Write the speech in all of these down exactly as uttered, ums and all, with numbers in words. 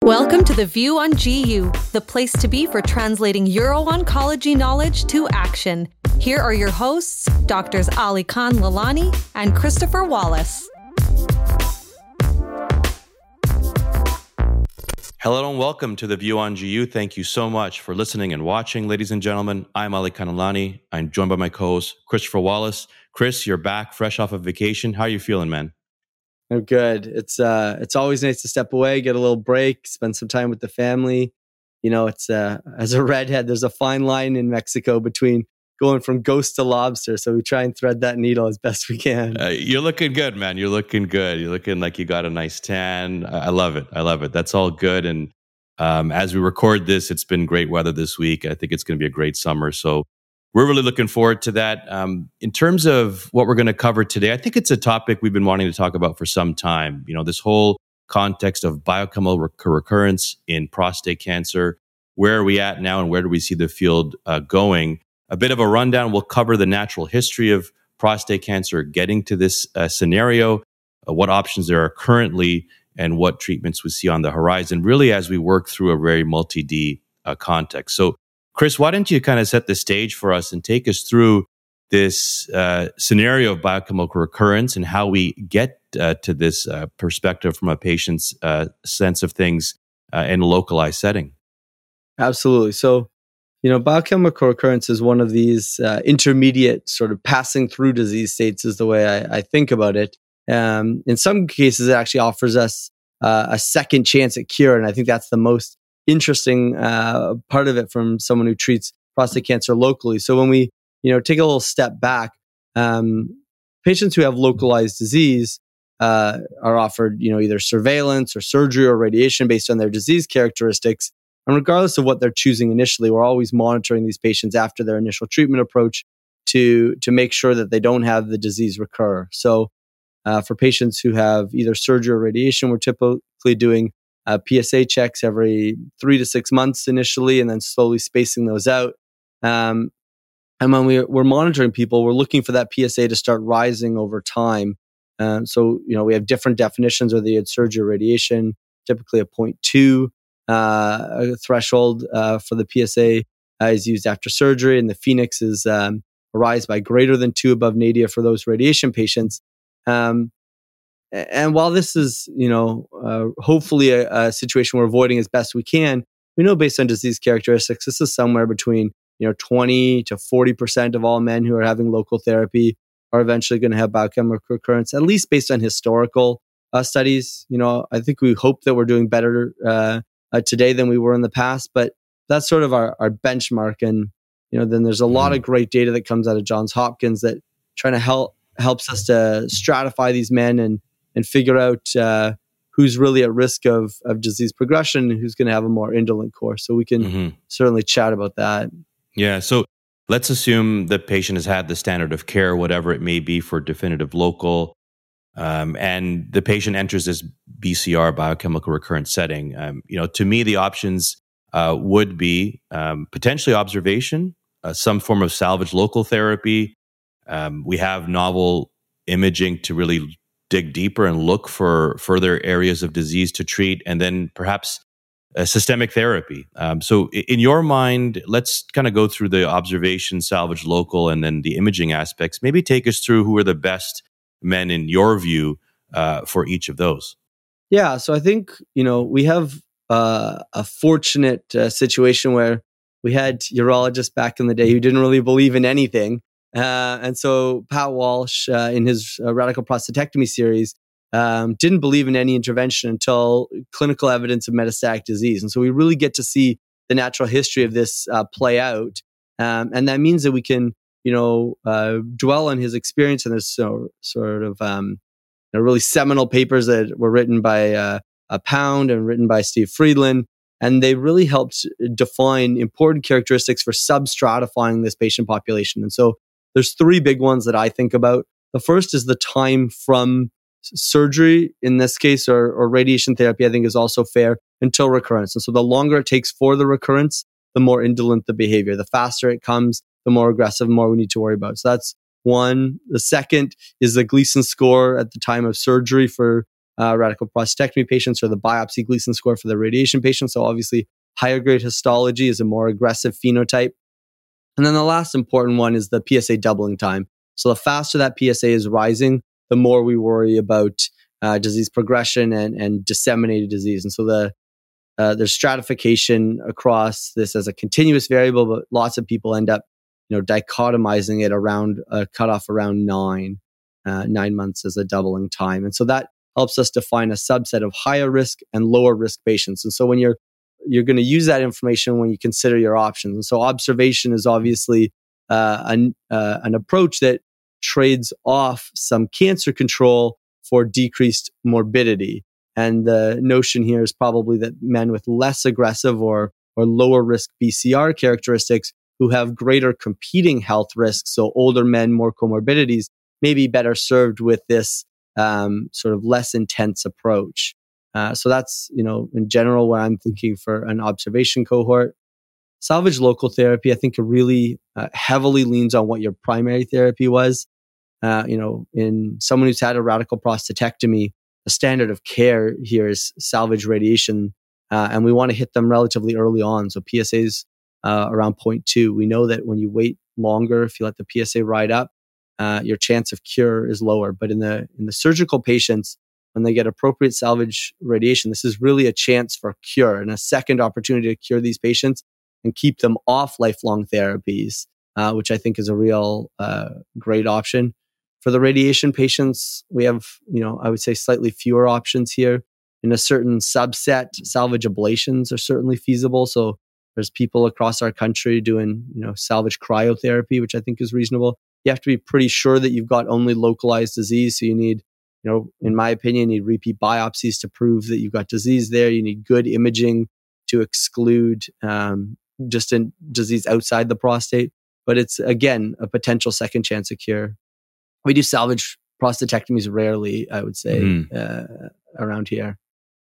Welcome to The View on G U, the place to be for translating uro-oncology knowledge to action. Here are your hosts, Doctors Ali Khan Lalani and Christopher Wallace. Hello and welcome to The View on G U. Thank you so much for listening and watching, ladies and gentlemen. I'm Ali Khan Lalani. I'm joined by my co-host, Christopher Wallace. Chris, you're back fresh off of vacation. How are you feeling, man? I'm good. It's uh, it's always nice to step away, get a little break, spend some time with the family. You know, it's uh, as a redhead, there's a fine line in Mexico between going from ghost to lobster. So we try and thread that needle as best we can. Uh, you're looking good, man. You're looking good. You're looking like you got a nice tan. I, I love it. I love it. That's all good. And um, as we record this, it's been great weather this week. I think it's going to be a great summer. So we're really looking forward to that. Um, in terms of what we're going to cover today, I think it's a topic we've been wanting to talk about for some time. You know, this whole context of biochemical rec- recurrence in prostate cancer. Where are we at now and where do we see the field uh, going? A bit of a rundown. We'll cover the natural history of prostate cancer getting to this uh, scenario, uh, what options there are currently, and what treatments we see on the horizon, really as we work through a very multi-D uh, context. So Chris, why don't you kind of set the stage for us and take us through this uh, scenario of biochemical recurrence and how we get uh, to this uh, perspective from a patient's uh, sense of things uh, in a localized setting? Absolutely. So, you know, biochemical recurrence is one of these uh, intermediate sort of passing through disease states is the way I, I think about it. Um, in some cases, it actually offers us uh, a second chance at cure. And I think that's the most interesting uh, part of it from someone who treats prostate cancer locally. So when we, you know, take a little step back, um, patients who have localized disease uh, are offered, you know, either surveillance or surgery or radiation based on their disease characteristics. And regardless of what they're choosing initially, we're always monitoring these patients after their initial treatment approach to to make sure that they don't have the disease recur. So uh, for patients who have either surgery or radiation, we're typically doing Uh, P S A checks every three to six months initially, and then slowly spacing those out. Um, and when we, we're monitoring people, we're looking for that P S A to start rising over time. Um, so, you know, we have different definitions, whether you had surgery or radiation, typically a zero point two uh, threshold uh, for the P S A uh, is used after surgery, and the Phoenix is um, a rise by greater than two above nadir for those radiation patients. Um, And while this is, you know, uh, hopefully a, a situation we're avoiding as best we can, we know based on disease characteristics, this is somewhere between, you know, twenty to forty percent of all men who are having local therapy are eventually going to have biochemical recurrence, at least based on historical uh, studies. You know, I think we hope that we're doing better uh, uh, today than we were in the past, but that's sort of our, our benchmark. And, you know, then there's a lot of great data that comes out of Johns Hopkins that trying to help helps us to stratify these men and and figure out uh, who's really at risk of, of disease progression and who's going to have a more indolent course. So we can mm-hmm. certainly chat about that. Yeah. So let's assume the patient has had the standard of care, whatever it may be for definitive local, um, and the patient enters this B C R, biochemical recurrence setting. Um, you know, to me, the options uh, would be um, potentially observation, uh, some form of salvage local therapy. Um, we have novel imaging to really dig deeper and look for further areas of disease to treat, and then perhaps a systemic therapy. Um, so in your mind, let's kind of go through the observation, salvage local, and then the imaging aspects. Maybe take us through who are the best men in your view uh, for each of those. Yeah, so I think, you know, we have uh, a fortunate uh, situation where we had urologists back in the day who didn't really believe in anything. Uh, and so Pat Walsh, uh, in his uh, radical prostatectomy series, um, didn't believe in any intervention until clinical evidence of metastatic disease. And so we really get to see the natural history of this uh, play out. Um, and that means that we can, you know, uh, dwell on his experience. And there's so, sort of um, you know, really seminal papers that were written by uh, a Pound and written by Steve Friedland. And they really helped define important characteristics for substratifying this patient population. And so there's three big ones that I think about. The first is the time from surgery, in this case, or, or radiation therapy, I think is also fair, until recurrence. And so the longer it takes for the recurrence, the more indolent the behavior. The faster it comes, the more aggressive, the more we need to worry about. So that's one. The second is the Gleason score at the time of surgery for uh, radical prostatectomy patients, or the biopsy Gleason score for the radiation patients. So obviously, higher grade histology is a more aggressive phenotype. And then the last important one is the P S A doubling time. So the faster that P S A is rising, the more we worry about uh, disease progression and, and disseminated disease. And so the uh, there's stratification across this as a continuous variable, but lots of people end up, you know, dichotomizing it around a cutoff around nine, uh, nine months as a doubling time. And so that helps us define a subset of higher risk and lower risk patients. And so when you're you're going to use that information when you consider your options. And so observation is obviously uh, an, uh, an approach that trades off some cancer control for decreased morbidity. And the notion here is probably that men with less aggressive or, or lower risk B C R characteristics who have greater competing health risks, so older men, more comorbidities, may be better served with this um, sort of less intense approach. Uh, so that's, you know, in general, what I'm thinking for an observation cohort. Salvage local therapy, I think, really uh, heavily leans on what your primary therapy was. Uh, you know, in someone who's had a radical prostatectomy, the standard of care here is salvage radiation, uh, and we want to hit them relatively early on. So P S A's uh, around zero point two. We know that when you wait longer, if you let the P S A ride up, uh, your chance of cure is lower. But in the in the surgical patients, when they get appropriate salvage radiation, this is really a chance for cure and a second opportunity to cure these patients and keep them off lifelong therapies, uh, which I think is a real uh, great option. For the radiation patients, we have, you know, I would say slightly fewer options here. In a certain subset, salvage ablations are certainly feasible. So there's people across our country doing, you know, salvage cryotherapy, which I think is reasonable. You have to be pretty sure that you've got only localized disease. So you need, you know, in my opinion, you need repeat biopsies to prove that you've got disease there. You need good imaging to exclude um, just in disease outside the prostate. But it's, again, a potential second chance of cure. We do salvage prostatectomies rarely, I would say, mm. uh, around here.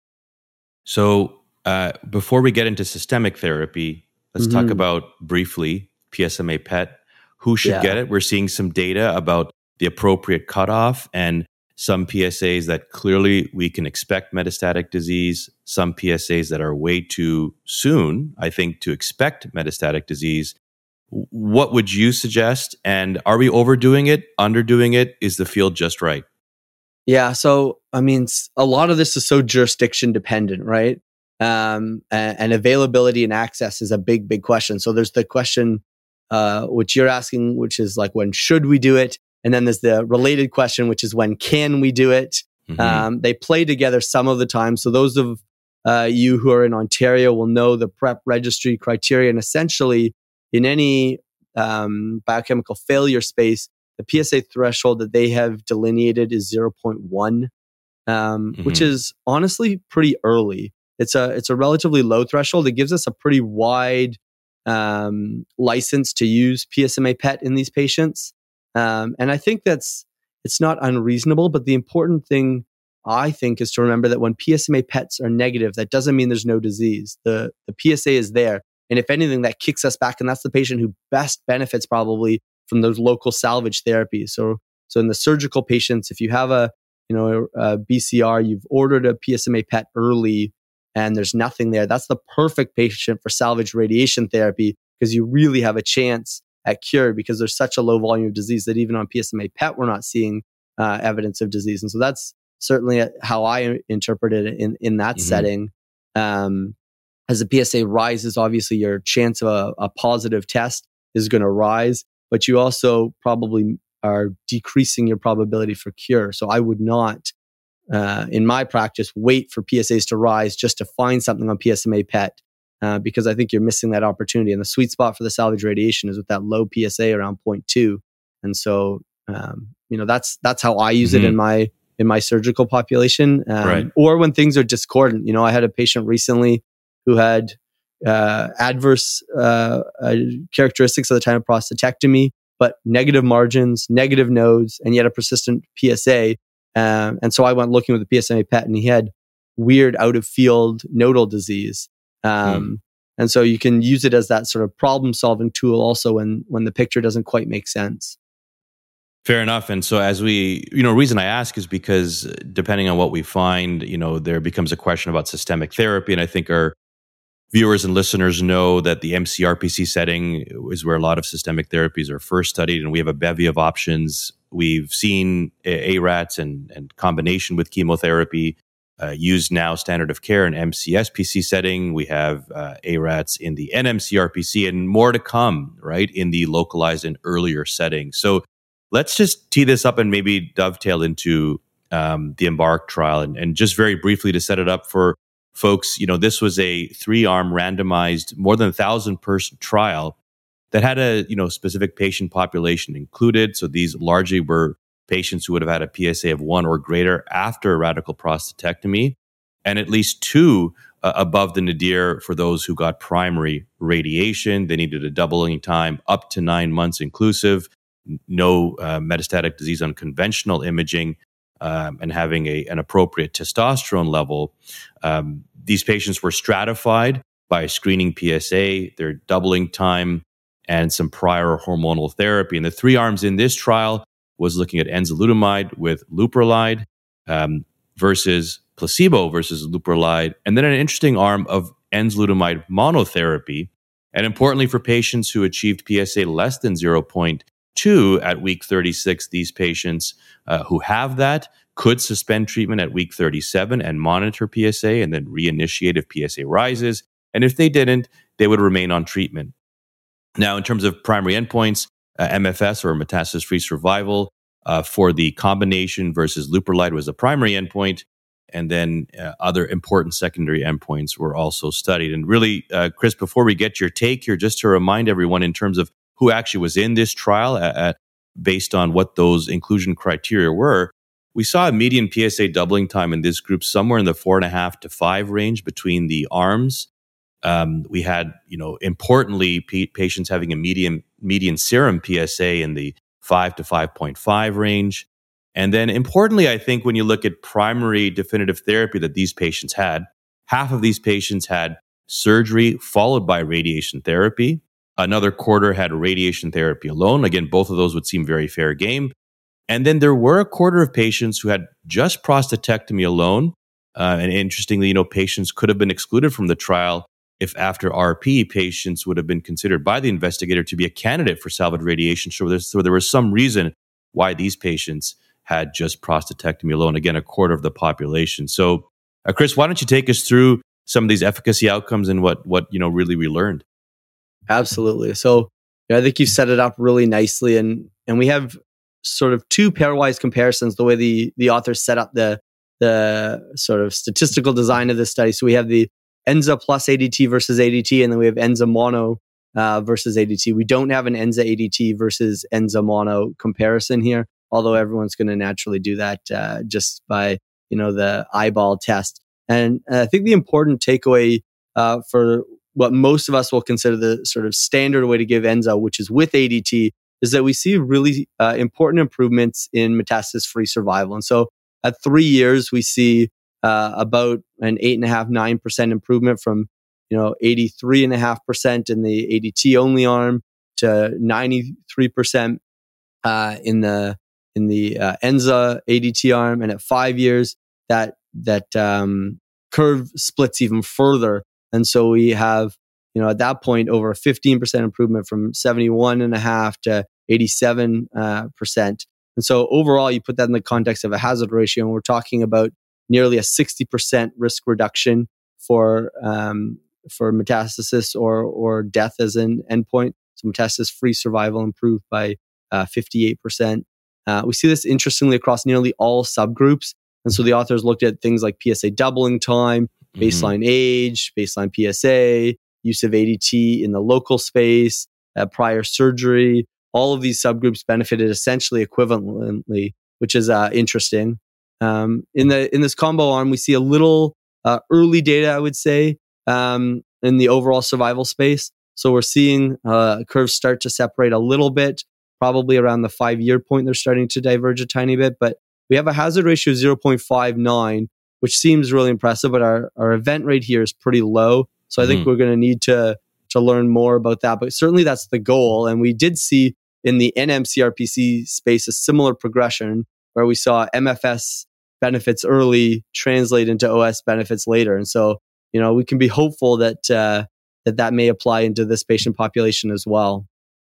So uh, before we get into systemic therapy, let's mm-hmm. talk about briefly P S M A P E T. Who should yeah. get it? We're seeing some data about the appropriate cutoff and some P S As that clearly we can expect metastatic disease, some P S As that are way too soon, I think, to expect metastatic disease. What would you suggest? And are we overdoing it, underdoing it? Is the field just right? Yeah. So, I mean, a lot of this is so jurisdiction dependent, right? Um, and, and availability and access is a big, big question. So there's the question, uh, which you're asking, which is like, when should we do it? And then there's the related question, which is, when can we do it? Mm-hmm. Um, they play together some of the time. So those of uh, you who are in Ontario will know the PrEP registry criteria. And essentially, in any um, biochemical failure space, the P S A threshold that they have delineated is zero point one, um, mm-hmm. which is honestly pretty early. It's a it's a relatively low threshold. It gives us a pretty wide um, license to use P S M A P E T in these patients. Um, and I think that's, it's not unreasonable, but the important thing I think is to remember that when P S M A P E Ts are negative, that doesn't mean there's no disease. The, the P S A is there. And if anything, that kicks us back. And that's the patient who best benefits probably from those local salvage therapies. So, so in the surgical patients, if you have a, you know, a, a B C R, you've ordered a P S M A P E T early and there's nothing there, that's the perfect patient for salvage radiation therapy, because you really have a chance at cure, because there's such a low volume of disease that even on P S M A P E T, we're not seeing uh, evidence of disease. And so that's certainly how I interpret it in, in that mm-hmm. setting. Um, as the P S A rises, obviously your chance of a, a positive test is going to rise, but you also probably are decreasing your probability for cure. So I would not, uh, in my practice, wait for P S As to rise just to find something on P S M A P E T. Uh, because I think you're missing that opportunity. And the sweet spot for the salvage radiation is with that low P S A around zero point two. And so, um, you know, that's that's how I use mm-hmm. it in my in my surgical population. Um, right. Or when things are discordant. You know, I had a patient recently who had uh, adverse uh, uh, characteristics at the time of prostatectomy, but negative margins, negative nodes, and yet a persistent P S A. Um, and so I went looking with the P S M A P E T, and he had weird out of field nodal disease. Um, hmm. And so you can use it as that sort of problem solving tool also when, when the picture doesn't quite make sense. Fair enough. And so as we, you know, reason I ask is because depending on what we find, you know, there becomes a question about systemic therapy. And I think our viewers and listeners know that the M C R P C setting is where a lot of systemic therapies are first studied, and we have a bevy of options. We've seen A R A Ts and, and combination with chemotherapy uh, used now standard of care in M C S P C setting. We have uh, A R A Ts in the N M C R P C and more to come, right, in the localized and earlier setting. So let's just tee this up and maybe dovetail into um, the EMBARK trial. And, and just very briefly to set it up for folks, you know, this was a three-arm randomized, more than a thousand person trial that had a, you know, specific patient population included. So these largely were patients who would have had a P S A of one or greater after a radical prostatectomy, and at least two uh, above the nadir for those who got primary radiation. They needed a doubling time up to nine months inclusive, no uh, metastatic disease on conventional imaging, um, and having a, an appropriate testosterone level. Um, these patients were stratified by a screening P S A, their doubling time, and some prior hormonal therapy. And the three arms in this trial was looking at enzalutamide with leuprolide um, versus placebo versus leuprolide, and then an interesting arm of enzalutamide monotherapy. And importantly, for patients who achieved P S A less than zero point two at week thirty-six, these patients uh, who have that could suspend treatment at week thirty-seven and monitor P S A and then reinitiate if P S A rises. And if they didn't, they would remain on treatment. Now, in terms of primary endpoints, uh, M F S or metastasis-free survival uh, for the combination versus leuprolide was the primary endpoint. And then uh, other important secondary endpoints were also studied. And really, uh, Chris, before we get your take here, just to remind everyone in terms of who actually was in this trial at, at, based on what those inclusion criteria were, we saw a median P S A doubling time in this group somewhere in the four and a half to five range between the arms. Um, we had, you know, importantly, p- patients having a median median serum P S A in the five to five point five range. And then importantly, I think when you look at primary definitive therapy that these patients had, half of these patients had surgery followed by radiation therapy. Another quarter had radiation therapy alone. Again, both of those would seem very fair game. And then there were a quarter of patients who had just prostatectomy alone. Uh, and interestingly, you know, patients could have been excluded from the trial if after R P, patients would have been considered by the investigator to be a candidate for salvage radiation. So, there's, so there was some reason why these patients had just prostatectomy alone. Again, a quarter of the population. So, uh, Chris, why don't you take us through some of these efficacy outcomes and what what you know really we learned? Absolutely. So yeah, I think you've set it up really nicely, and and we have sort of two pairwise comparisons. The way the the authors set up the the sort of statistical design of this study. So we have the Enza plus A D T versus A D T, and then we have Enza mono uh, versus A D T. We don't have an Enza A D T versus Enza mono comparison here, although everyone's going to naturally do that uh, just by you know the eyeball test. And uh, I think the important takeaway uh, for what most of us will consider the sort of standard way to give Enza, which is with A D T, is that we see really uh, important improvements in metastasis-free survival. And so at three years, we see uh, about an eight and a half, nine percent improvement from, you know, eighty-three and a half percent in the A D T only arm to ninety-three percent uh, in the in the uh, Enza A D T arm. And at five years, that that um, curve splits even further. And so we have, you know, at that point, over a fifteen percent improvement from seventy-one and a half to eighty-seven uh, percent. And so overall, you put that in the context of a hazard ratio, and we're talking about nearly a sixty percent risk reduction for um, for metastasis or or death as an endpoint. So metastasis-free survival improved by uh, fifty-eight percent. Uh, we see this interestingly across nearly all subgroups. And so the authors looked at things like P S A doubling time, baseline mm-hmm. age, baseline P S A, use of A D T in the local space, uh, prior surgery. All of these subgroups benefited essentially equivalently, which is uh, interesting. Um, in the in this combo arm, we see a little uh, early data, I would say, um, in the overall survival space. So we're seeing uh, curves start to separate a little bit, probably around the five-year point. They're starting to diverge a tiny bit, but we have a hazard ratio of zero point five nine, which seems really impressive, but our, our event rate here is pretty low. So I think mm-hmm. we're going to need to to learn more about that. But certainly that's the goal. And we did see in the N M C R P C space a similar progression where we saw M F S benefits early translate into O S benefits later. And so, you know, we can be hopeful that uh, that that may apply into this patient population as well.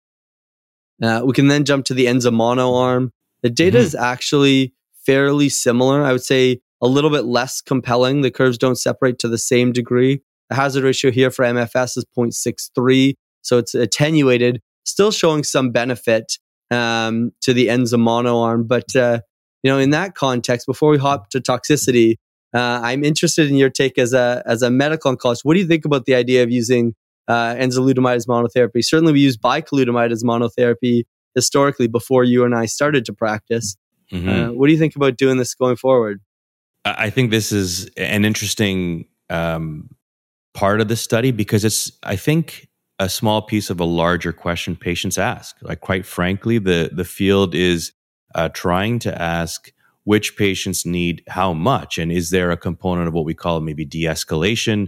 Uh, we can then jump to the Enza mono arm. The data mm-hmm. is actually fairly similar. I would say a little bit less compelling. The curves don't separate to the same degree. The hazard ratio here for M F S is zero point six three, so it's attenuated, still showing some benefit um, to the Enza mono arm. But uh, you know, in that context, before we hop to toxicity, uh, I'm interested in your take as a as a medical oncologist. What do you think about the idea of using uh, enzalutamide as monotherapy? Certainly, we used bicalutamide as monotherapy historically before you and I started to practice. Mm-hmm. Uh, what do you think about doing this going forward? I think this is an interesting um, part of the study because it's, I think, a small piece of a larger question patients ask. Like, quite frankly, the the field is uh, trying to ask which patients need how much, and is there a component of what we call maybe de-escalation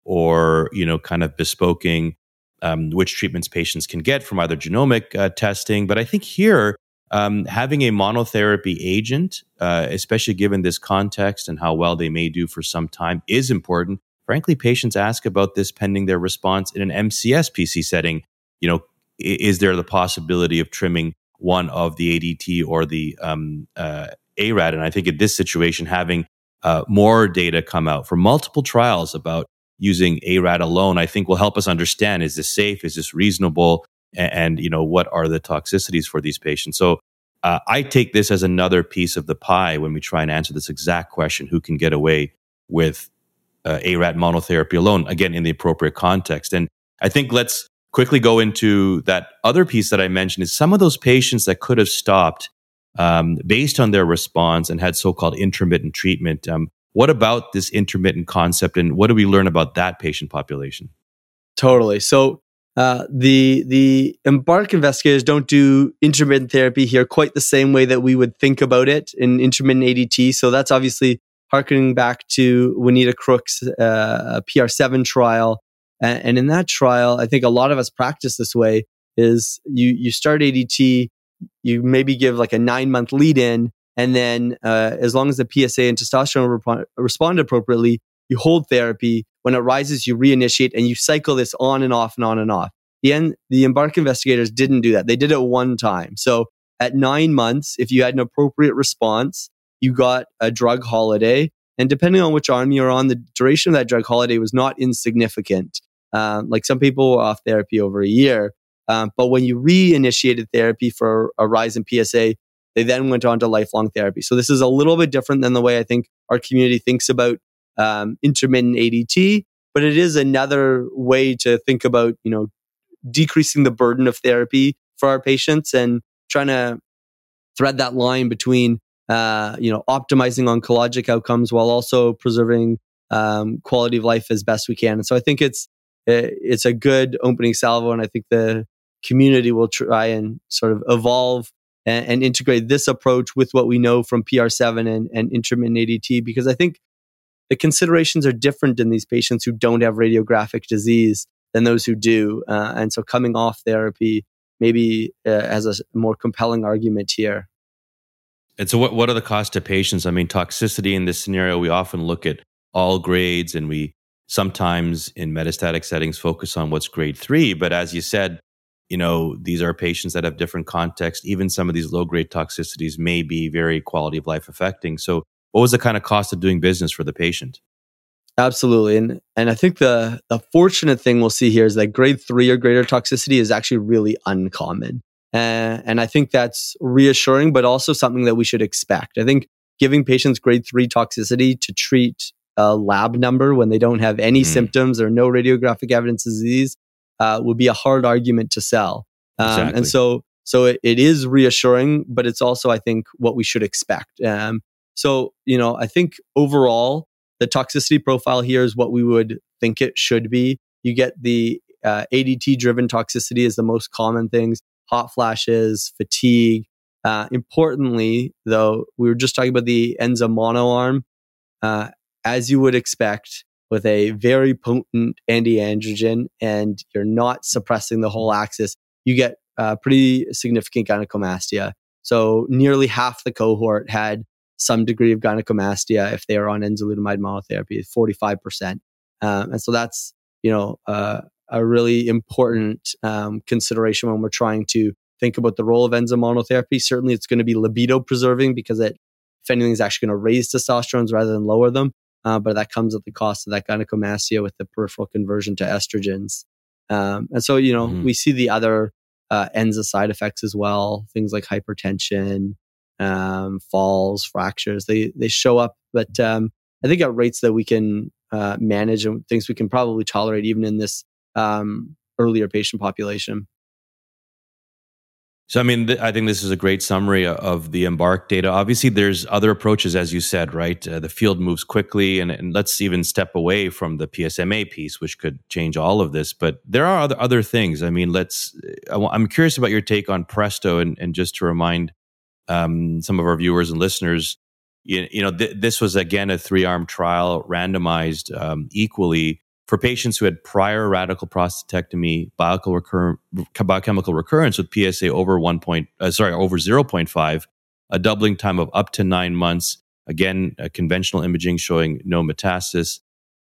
or, you know, kind of bespoking um, which treatments patients can get from either genomic uh, testing. But I think here, Um, having a monotherapy agent, uh, especially given this context and how well they may do for some time, is important. Frankly, patients ask about this pending their response in an M C S P C setting. You know, i- is there the possibility of trimming one of the A D T or the um, uh, A R A D? And I think in this situation, having uh, more data come out from multiple trials about using A R A D alone, I think will help us understand, is this safe? Is this reasonable? And, you know, what are the toxicities for these patients? So uh, I take this as another piece of the pie when we try and answer this exact question: who can get away with uh, A R A D monotherapy alone? Again, in the appropriate context. And I think let's quickly go into that other piece that I mentioned: is some of those patients that could have stopped um, based on their response and had so-called intermittent treatment. Um, what about this intermittent concept, and what do we learn about that patient population? Totally. So Uh, the the EMBARK investigators don't do intermittent therapy here quite the same way that we would think about it in intermittent A D T. So that's obviously harkening back to Juanita Crook's uh, P R seven trial. And, and in that trial, I think a lot of us practice this way: is you you start A D T, you maybe give like a nine month lead in, and then uh, as long as the P S A and testosterone rep- respond appropriately, you hold therapy. When it rises, you reinitiate, and you cycle this on and off and on and off. The end, the EMBARK investigators didn't do that. They did it one time. So at nine months, if you had an appropriate response, you got a drug holiday. And depending on which arm you're on, the duration of that drug holiday was not insignificant. Um, like some people were off therapy over a year. Um, but when you reinitiated therapy for a rise in P S A, they then went on to lifelong therapy. So this is a little bit different than the way I think our community thinks about Um, intermittent A D T, but it is another way to think about, you know, decreasing the burden of therapy for our patients and trying to thread that line between, uh, you know, optimizing oncologic outcomes while also preserving um, quality of life as best we can. And so I think it's it's a good opening salvo, and I think the community will try and sort of evolve and, and integrate this approach with what we know from P R seven and, and intermittent A D T, because I think the considerations are different in these patients who don't have radiographic disease than those who do. Uh, and so coming off therapy maybe uh, has a more compelling argument here. And so what, what are the costs to patients? I mean, toxicity in this scenario, we often look at all grades, and we sometimes in metastatic settings focus on what's grade three. But as you said, you know, these are patients that have different context. Even some of these low-grade toxicities may be very quality of life affecting. So what was the kind of cost of doing business for the patient? Absolutely. And and I think the the fortunate thing we'll see here is that grade three or greater toxicity is actually really uncommon. Uh, and I think that's reassuring, but also something that we should expect. I think giving patients grade three toxicity to treat a lab number when they don't have any mm. symptoms or no radiographic evidence of disease uh, would be a hard argument to sell. Um, exactly. And so so it, it is reassuring, but it's also, I think, what we should expect. Um, so, you know, I think overall, the toxicity profile here is what we would think it should be. You get the uh, A D T-driven toxicity is the most common things: hot flashes, fatigue. Uh, importantly, though, we were just talking about the Enza mono arm. Uh, as you would expect, with a very potent anti-androgen, and you're not suppressing the whole axis, you get uh, pretty significant gynecomastia. So nearly half the cohort had some degree of gynecomastia if they are on enzalutamide monotherapy, forty-five percent. Um, and so that's, you know, uh, a really important um, consideration when we're trying to think about the role of enza monotherapy. Certainly it's going to be libido preserving because it, if anything, is actually going to raise testosterone rather than lower them. Uh, but that comes at the cost of that gynecomastia with the peripheral conversion to estrogens. Um, and so, you know, mm-hmm. we see the other uh, enza side effects as well, things like hypertension, um, falls, fractures. They they show up, but um, I think at rates that we can uh, manage and things we can probably tolerate even in this um, earlier patient population. So, I mean, th- I think this is a great summary of the EMBARK data. Obviously, there's other approaches, as you said, right? Uh, the field moves quickly, and, and let's even step away from the P S M A piece, which could change all of this. But there are other other things. I mean, let's. I w- I'm curious about your take on Presto, and, and just to remind um, some of our viewers and listeners, you, you know, th- this was again a three-arm trial, randomized um, equally for patients who had prior radical prostatectomy, biochemical, recur- biochemical recurrence with P S A over one point, uh, sorry, over zero point five, a doubling time of up to nine months. Again, uh, conventional imaging showing no metastasis,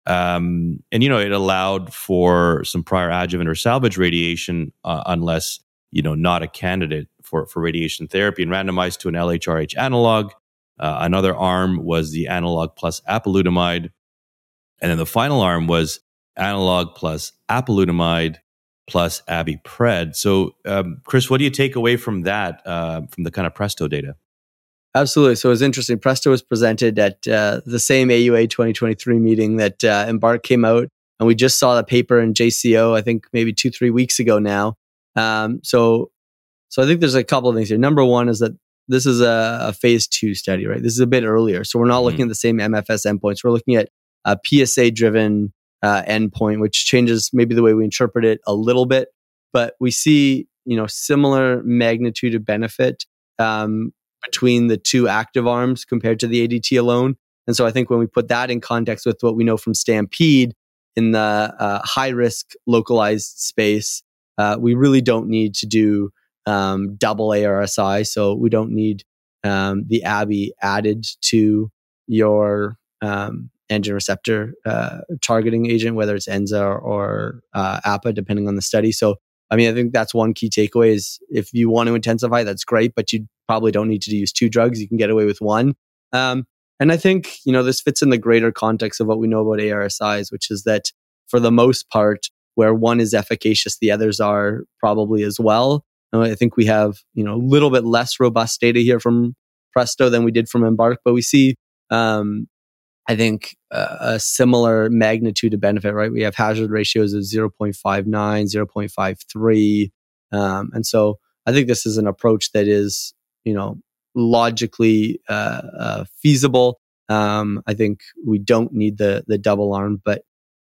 um, and you know it allowed for some prior adjuvant or salvage radiation, uh, unless you know not a candidate for for radiation therapy, and randomized to an L H R H analog. Uh, another arm was the analog plus apalutamide, and then the final arm was analog plus apalutamide plus abipred. So, um, Chris, what do you take away from that, uh, from the kind of Presto data? Absolutely. So it was interesting. Presto was presented at uh, the same A U A twenty twenty-three meeting that uh, EMBARK came out, and we just saw the paper in J C O, I think maybe two, three weeks ago now. Um, so, so I think there's a couple of things here. Number one is that this is a, a phase two study, right? This is a bit earlier. So we're not mm-hmm. looking at the same M F S endpoints. We're looking at a P S A-driven uh, endpoint, which changes maybe the way we interpret it a little bit. But we see, you know, similar magnitude of benefit um, between the two active arms compared to the A D T alone. And so I think when we put that in context with what we know from STAMPEDE in the uh, high-risk localized space, uh, we really don't need to do um, double A R S I. So we don't need um, the A B I added to your um, androgen receptor uh, targeting agent, whether it's Enza or uh, A P A, depending on the study. So, I mean, I think that's one key takeaway is if you want to intensify, that's great, but you probably don't need to use two drugs. You can get away with one. Um, and I think, you know, this fits in the greater context of what we know about A R S Is, which is that for the most part, where one is efficacious, the others are probably as well. And I think we have, you know, a little bit less robust data here from Presto than we did from EMBARK, but we see, um, I think, uh, a similar magnitude of benefit, right? We have hazard ratios of zero point five nine, zero point five three. Um, and so I think this is an approach that is, you know, logically uh, uh, feasible. Um, I think we don't need the the double arm, but,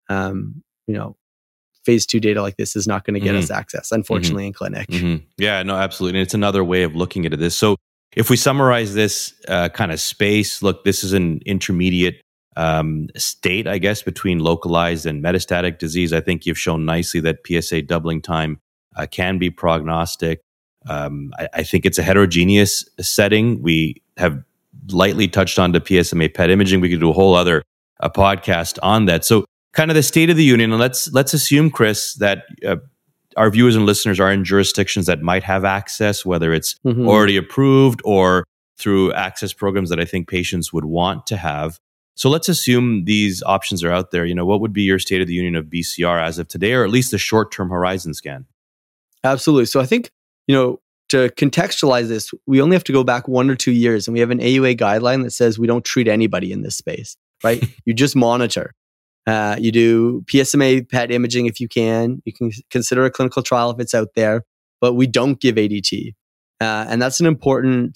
um, you know, phase two data like this is not going to get mm-hmm. us access, unfortunately, mm-hmm. in clinic. Mm-hmm. Yeah, no, absolutely. And it's another way of looking at this. So if we summarize this uh, kind of space, look, this is an intermediate um, state, I guess, between localized and metastatic disease. I think you've shown nicely that P S A doubling time uh, can be prognostic. Um, I, I think it's a heterogeneous setting. We have lightly touched on the P S M A P E T imaging. We could do a whole other uh, podcast on that. So kind of the state of the union. And let's, let's assume, Chris, that uh, our viewers and listeners are in jurisdictions that might have access, whether it's mm-hmm. already approved or through access programs that I think patients would want to have. So let's assume these options are out there. You know, what would be your state of the union of B C R as of today, or at least the short-term horizon scan? Absolutely. So I think, you know, to contextualize this, we only have to go back one or two years, and we have an A U A guideline that says we don't treat anybody in this space, right? You just monitor. Uh, you do P S M A P E T imaging if you can. You can consider a clinical trial if it's out there, but we don't give A D T. Uh, and that's an important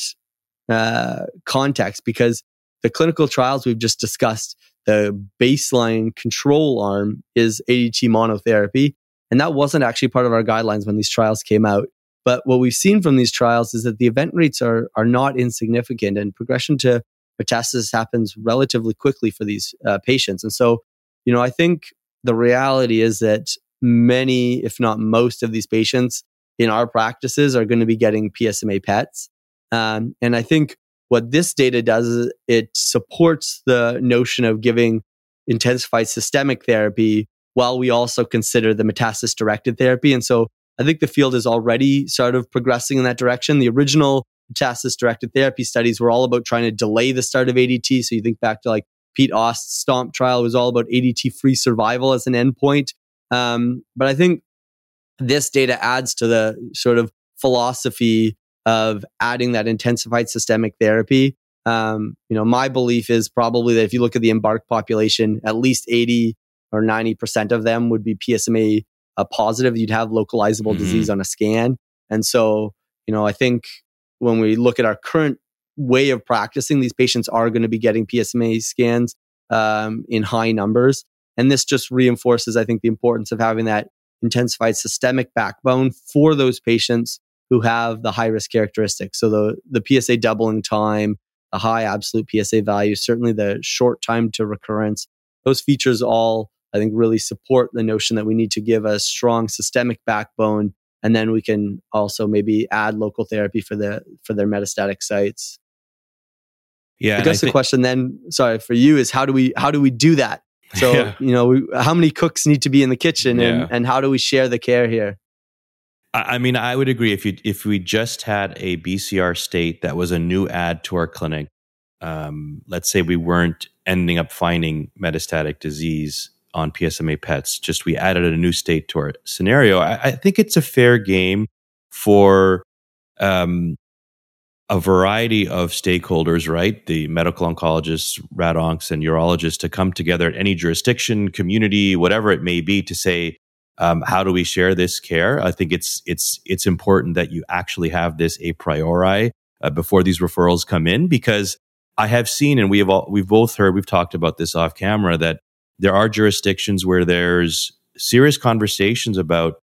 uh, context because the clinical trials we've just discussed, the baseline control arm is A D T monotherapy. And that wasn't actually part of our guidelines when these trials came out. But what we've seen from these trials is that the event rates are, are not insignificant, and progression to metastasis happens relatively quickly for these uh, patients. And so, you know, I think the reality is that many, if not most of these patients in our practices are going to be getting P S M A P E Ts. Um, and I think what this data does is it supports the notion of giving intensified systemic therapy while we also consider the metastasis-directed therapy. And so I think the field is already sort of progressing in that direction. The original metastasis-directed therapy studies were all about trying to delay the start of A D T. So you think back to like Pete Ost's STOMP trial, it was all about A D T-free survival as an endpoint. Um, but I think this data adds to the sort of philosophy of adding that intensified systemic therapy. Um, you know, my belief is probably that if you look at the EMBARK population, at least eighty or ninety percent of them would be P S M A uh, positive. You'd have localizable mm-hmm. disease on a scan. And so, you know, I think when we look at our current way of practicing, these patients are going to be getting P S M A scans um, in high numbers. And this just reinforces, I think, the importance of having that intensified systemic backbone for those patients who have the high-risk characteristics. So the, the P S A doubling time, the high absolute P S A value, certainly the short time to recurrence, those features all, I think, really support the notion that we need to give a strong systemic backbone, and then we can also maybe add local therapy for the for their metastatic sites. Yeah, I guess I the think, question then, sorry, for you is how do we how do we do that? So, yeah. you know, we, how many cooks need to be in the kitchen, and, yeah. and how do we share the care here? I mean, I would agree. If you if we just had a B C R state that was a new add to our clinic, um, let's say we weren't ending up finding metastatic disease on P S M A P E Ts, just we added a new state to our scenario, I, I think it's a fair game for um, a variety of stakeholders, right? The medical oncologists, rad oncs, and urologists to come together at any jurisdiction, community, whatever it may be, to say, um, how do we share this care? I think it's it's it's important that you actually have this a priori uh, before these referrals come in, because I have seen, and we have all, we've both heard, we've talked about this off camera, that there are jurisdictions where there's serious conversations about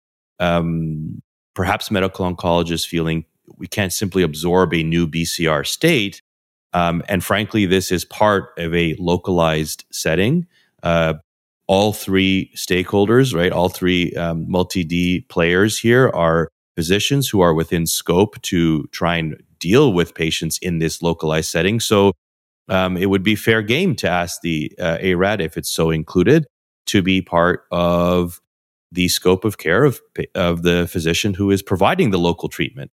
um, perhaps medical oncologists feeling we can't simply absorb a new B C R state. Um, and frankly, this is part of a localized setting. Uh, all three stakeholders, right, all three um, multi-D players here are physicians who are within scope to try and deal with patients in this localized setting. So um, it would be fair game to ask the uh, A R A D, if it's so included, to be part of the scope of care of, of the physician who is providing the local treatment.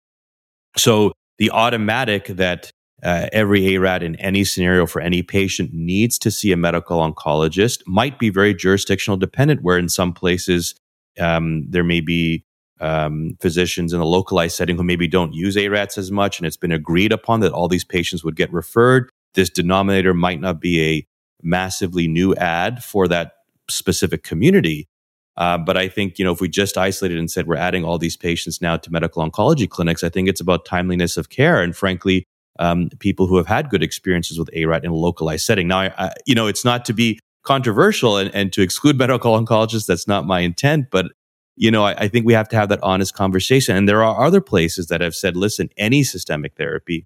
So the automatic that uh, every A R A D in any scenario for any patient needs to see a medical oncologist might be very jurisdictional dependent, where in some places um, there may be um, physicians in a localized setting who maybe don't use A R A Ds as much, and it's been agreed upon that all these patients would get referred. This denominator might not be a massively new add for that specific community. Uh, but I think, you know, if we just isolated and said we're adding all these patients now to medical oncology clinics, I think it's about timeliness of care. And frankly, um, people who have had good experiences with A R A D in a localized setting. Now, I, I, you know, it's not to be controversial and, and to exclude medical oncologists. That's not my intent. But, you know, I, I think we have to have that honest conversation. And there are other places that have said, listen, any systemic therapy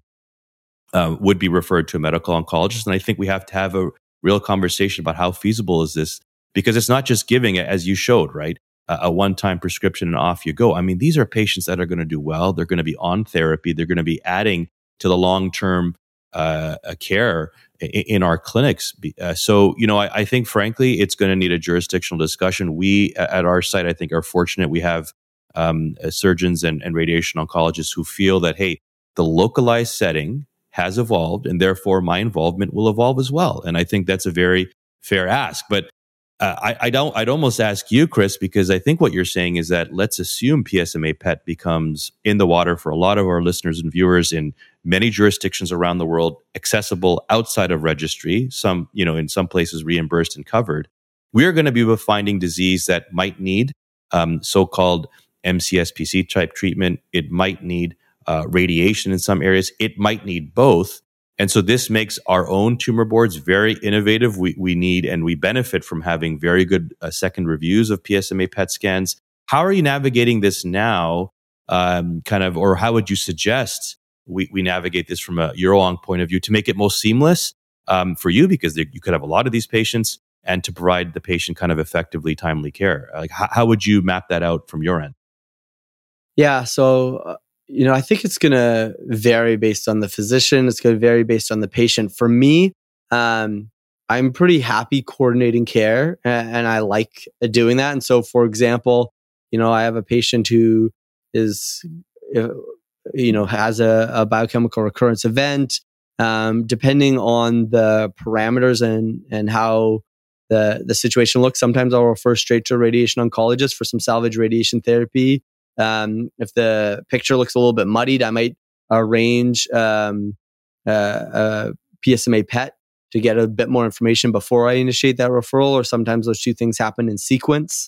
uh, would be referred to a medical oncologist. And I think we have to have a real conversation about how feasible is this. Because it's not just giving it, as you showed, right? A, a one-time prescription and off you go. I mean, these are patients that are going to do well. They're going to be on therapy. They're going to be adding to the long-term uh, care in, in our clinics. Uh, so, you know, I, I think, frankly, it's going to need a jurisdictional discussion. We, at our site, I think, are fortunate. We have um, surgeons and, and radiation oncologists who feel that, hey, the localized setting has evolved, and therefore my involvement will evolve as well. And I think that's a very fair ask. But Uh, I, I don't. I'd almost ask you, Chris, because I think what you're saying is that let's assume P S M A P E T becomes in the water for a lot of our listeners and viewers in many jurisdictions around the world, accessible outside of registry. Some, you know, in some places reimbursed and covered. We are going to be finding disease that might need um, so-called M C S P C type treatment. It might need uh, radiation in some areas. It might need both. And so this makes our own tumor boards very innovative. We we need and we benefit from having very good uh, second reviews of P S M A P E T scans. How are you navigating this now? Um, kind of, or how would you suggest we, we navigate this from a uro-onc point of view to make it most seamless um, for you? Because there, you could have a lot of these patients, and to provide the patient kind of effectively timely care. Like, how, how would you map that out from your end? Yeah. So, uh, you know, I think it's going to vary based on the physician. It's going to vary based on the patient. For me, um, I'm pretty happy coordinating care and, and I like doing that. And so, for example, you know, I have a patient who is, uh, you know, has a, a biochemical recurrence event. Um, depending on the parameters and and how the the situation looks, sometimes I'll refer straight to a radiation oncologist for some salvage radiation therapy. Um, if the picture looks a little bit muddied, I might arrange um, uh, a P S M A P E T to get a bit more information before I initiate that referral. Or sometimes those two things happen in sequence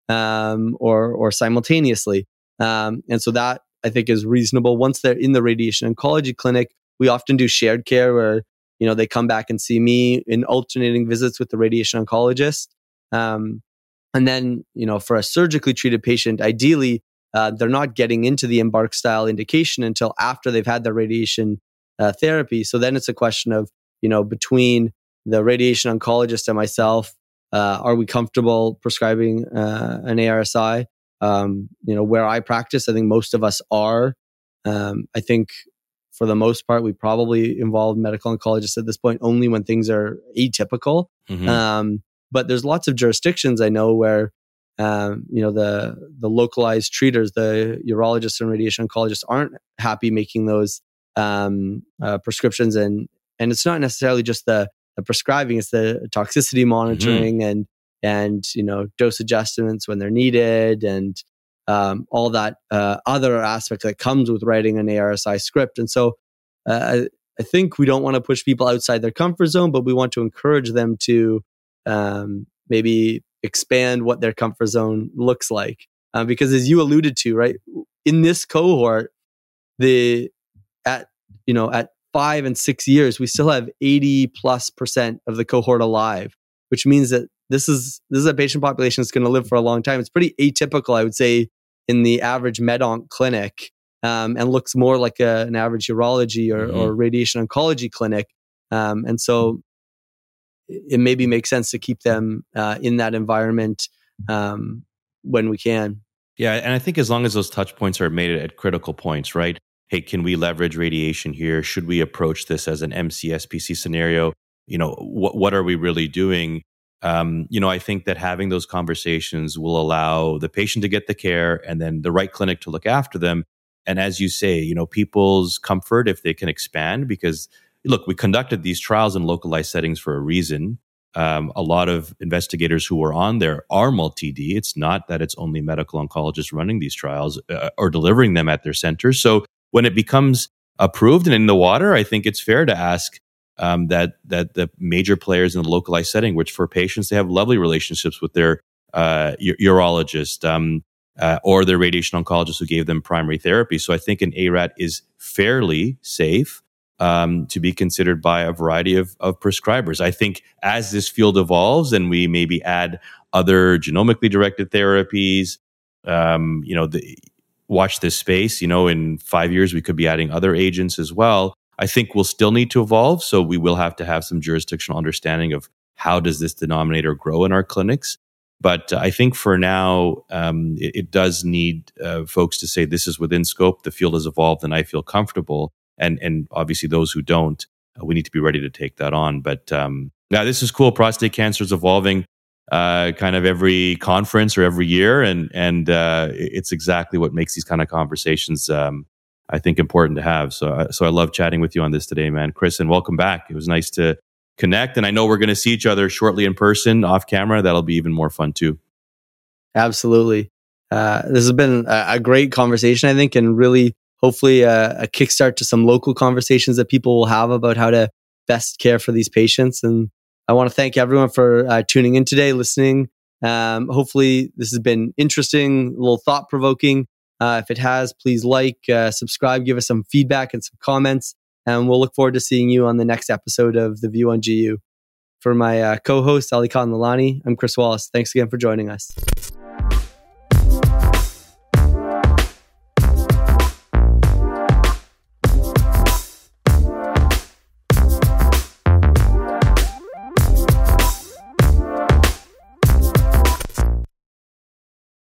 um, or or simultaneously. Um, and so that I think is reasonable. Once they're in the radiation oncology clinic, we often do shared care where, you know, they come back and see me in alternating visits with the radiation oncologist. Um, and then, you know, for a surgically treated patient, ideally, uh, they're not getting into the EMBARK style indication until after they've had their radiation uh, therapy. So then it's a question of, you know, between the radiation oncologist and myself, uh, are we comfortable prescribing uh, an A R S I? Um, you know, where I practice, I think most of us are. Um, I think for the most part, we probably involve medical oncologists at this point only when things are atypical. Mm-hmm. Um, but there's lots of jurisdictions I know where, um, you know, the the localized treaters, the urologists and radiation oncologists aren't happy making those um, uh, prescriptions, and and it's not necessarily just the, the prescribing; it's the toxicity monitoring mm-hmm. and and you know dose adjustments when they're needed, and um, all that uh, other aspect that comes with writing an A R S I script. And so, uh, I, I think we don't want to push people outside their comfort zone, but we want to encourage them to um, maybe expand what their comfort zone looks like. Uh, because as you alluded to, right, in this cohort, the at you know at five and six years, we still have eighty plus percent of the cohort alive, which means that this is this is a patient population that's going to live for a long time. It's pretty atypical, I would say, in the average med-onc clinic, um, and looks more like a, an average urology or, mm-hmm. or radiation oncology clinic. Um, and so it maybe makes sense to keep them uh, in that environment um, when we can. Yeah, and I think as long as those touch points are made at critical points, right? Hey, can we leverage radiation here? Should we approach this as an M C S P C scenario? You know, what what are we really doing? Um, you know, I think that having those conversations will allow the patient to get the care and then the right clinic to look after them. And as you say, you know, people's comfort if they can expand, because look, we conducted these trials in localized settings for a reason. Um, a lot of investigators who were on there are multi-D. It's not that it's only medical oncologists running these trials uh, or delivering them at their centers. So when it becomes approved and in the water, I think it's fair to ask um, that that the major players in the localized setting, which for patients, they have lovely relationships with their uh, u- urologist um, uh, or their radiation oncologist who gave them primary therapy. So I think an A R A T is fairly safe um, to be considered by a variety of, of prescribers. I think as this field evolves and we maybe add other genomically directed therapies, um, you know, the, watch this space, you know, in five years, we could be adding other agents as well. I think we'll still need to evolve. So we will have to have some jurisdictional understanding of how does this denominator grow in our clinics. But uh, I think for now, um, it, it does need uh, folks to say this is within scope. The field has evolved and I feel comfortable. And and obviously those who don't, uh, we need to be ready to take that on. But um, yeah, this is cool. Prostate cancer is evolving uh, kind of every conference or every year. And and uh, it's exactly what makes these kind of conversations, um, I think, important to have. So, so I love chatting with you on this today, man. Chris, and welcome back. It was nice to connect. And I know we're going to see each other shortly in person, off camera. That'll be even more fun too. Absolutely. Uh, this has been a, a great conversation, I think, and really hopefully a, a kickstart to some local conversations that people will have about how to best care for these patients. And I want to thank everyone for uh, tuning in today, listening. Um, hopefully this has been interesting, a little thought-provoking. Uh, if it has, please like, uh, subscribe, give us some feedback and some comments. And we'll look forward to seeing you on the next episode of The View on G U. For my uh, co-host, Ali Khan Lalani, I'm Chris Wallace. Thanks again for joining us.